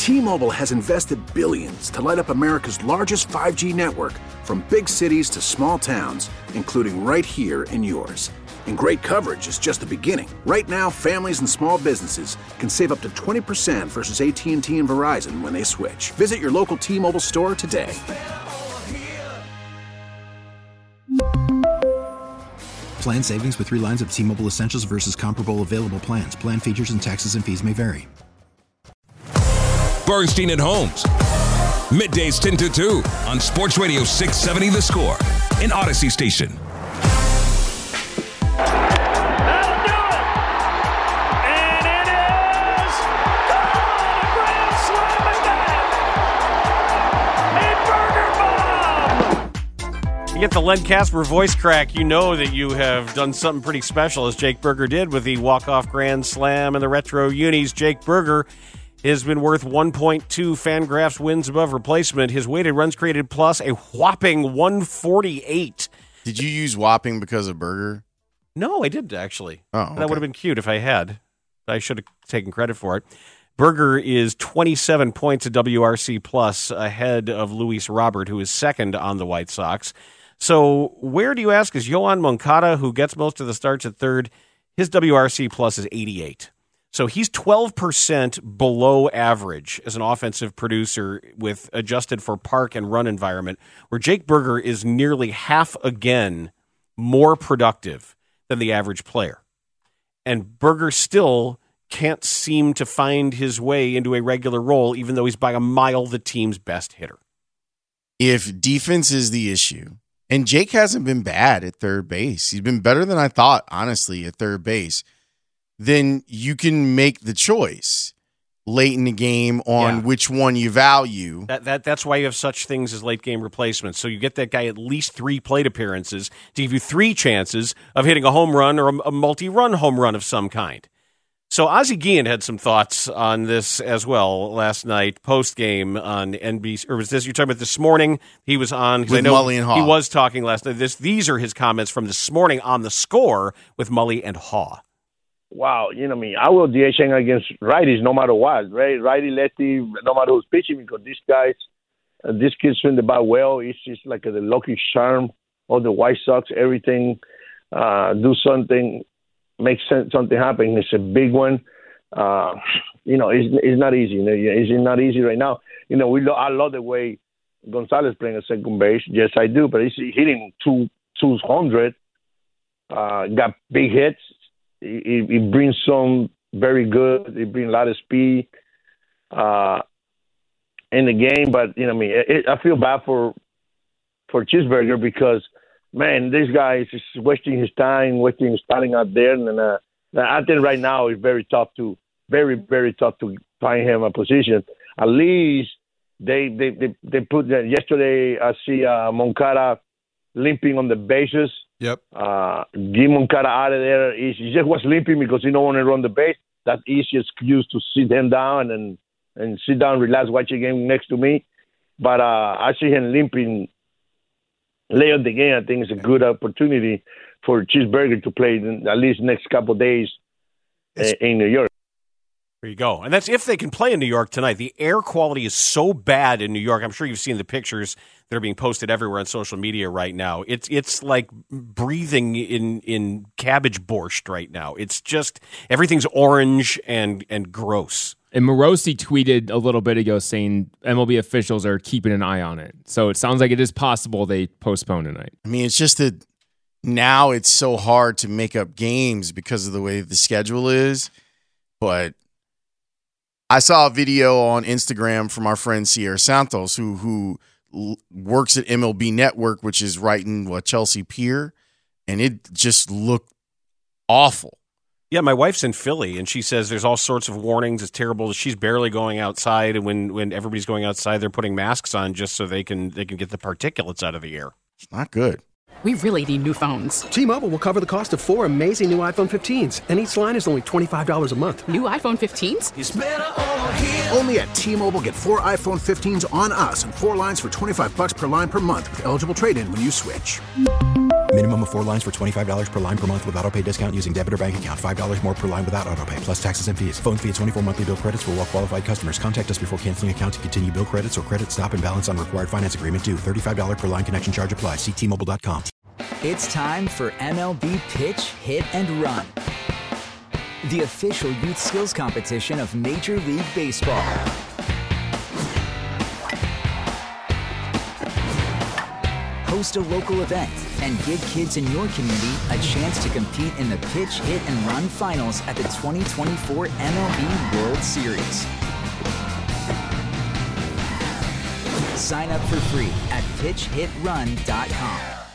T-Mobile has invested billions to light up America's largest 5G network, from big cities to small towns, including right here in yours. And great coverage is just the beginning. Right now, families and small businesses can save up to 20% versus AT&T and Verizon when they switch. Visit your local T-Mobile store today. Plan savings with 3 lines of T-Mobile Essentials versus comparable available plans. Plan features and taxes and fees may vary. Bernstein at Holmes. Middays 10 to 2 on Sports Radio 670 The Score in Odyssey Station. That'll do it! And it is gone! A grand slam again! A burger bomb! You get the Len Casper voice crack, you know that you have done something pretty special, as Jake Burger did with the walk-off grand slam and the retro unis. Jake Burger has been worth 1.2 Fangraphs wins above replacement. His weighted runs created plus a whopping 148. Did you use whopping because of Burger? No, I didn't, actually. Oh, okay. That would have been cute if I had. I should have taken credit for it. Burger is 27 points at WRC plus ahead of Luis Robert, who is second on the White Sox. So where do you ask is Yoan Moncada, who gets most of the starts at third. His WRC plus is 88. So he's 12% below average as an offensive producer with adjusted for park and run environment, where Jake Burger is nearly half again more productive than the average player. And Burger still can't seem to find his way into a regular role, even though he's by a mile the team's best hitter. If defense is the issue, and Jake hasn't been bad at third base, he's been better than I thought, honestly, at third base, then you can make the choice late in the game on which one you value. That's why you have such things as late game replacements. So you get that guy at least 3 plate appearances to give you 3 chances of hitting a home run or a multi-run home run of some kind. So Ozzie Guillen had some thoughts on this as well last night, post-game on NBC. Or was this, you're talking about this morning? He was on. With Mully and Haw. He was talking last night. These are his comments from this morning on The Score with Mully and Haw. Wow, you know me. I will DH against righties no matter what, right? Righty, lefty, no matter who's pitching, because these guys, this kid's swing the bat well. It's just like the lucky charm of the White Sox. Everything, do something, make something happen. It's a big one. It's not easy. It's not easy right now. I love the way Gonzalez playing at second base. Yes, I do. But he's hitting 200. Got big hits. He brings some very good. He brings a lot of speed in the game. But I feel bad for Cheeseburger because, man, this guy is just wasting his time, starting out there. And I think right now it's very, very tough to find him a position. At least they put that yesterday. I see Moncada limping on the bases. Yep. Get Moncada out of there. He just was limping because he don't want to run the base. That's easy excuse to sit him down and sit down, relax, watch a game next to me. But I see him limping late in the game. I think it's a good opportunity for Cheeseburger to play at least next couple of days in New York. There you go. And that's if they can play in New York tonight. The air quality is so bad in New York. I'm sure you've seen the pictures that are being posted everywhere on social media right now. It's like breathing in cabbage borscht right now. It's just everything's orange and gross. And Morosi tweeted a little bit ago saying MLB officials are keeping an eye on it. So it sounds like it is possible they postpone tonight. I mean, it's just that now it's so hard to make up games because of the way the schedule is. But I saw a video on Instagram from our friend Sierra Santos, who works at MLB Network, which is right in Chelsea Pier, and it just looked awful. Yeah, my wife's in Philly, and she says there's all sorts of warnings. It's terrible. She's barely going outside, and when everybody's going outside, they're putting masks on just so they can get the particulates out of the air. It's not good. We really need new phones. T-Mobile will cover the cost of 4 amazing new iPhone 15s, and each line is only $25 a month. New iPhone 15s? It's better over here. Only at T-Mobile, get 4 iPhone 15s on us and 4 lines for $25 per line per month with eligible trade-in when you switch. Minimum of 4 lines for $25 per line per month with autopay discount using debit or bank account. $5 more per line without autopay, plus taxes and fees. Phone fee at 24 monthly bill credits for well-qualified customers. Contact us before canceling account to continue bill credits or credit stop and balance on required finance agreement due. $35 per line connection charge applies. See T-Mobile.com. It's time for MLB Pitch, Hit, and Run, the official youth skills competition of Major League Baseball. Host a local event and give kids in your community a chance to compete in the Pitch, Hit, and Run finals at the 2024 MLB World Series. Sign up for free at pitchhitrun.com.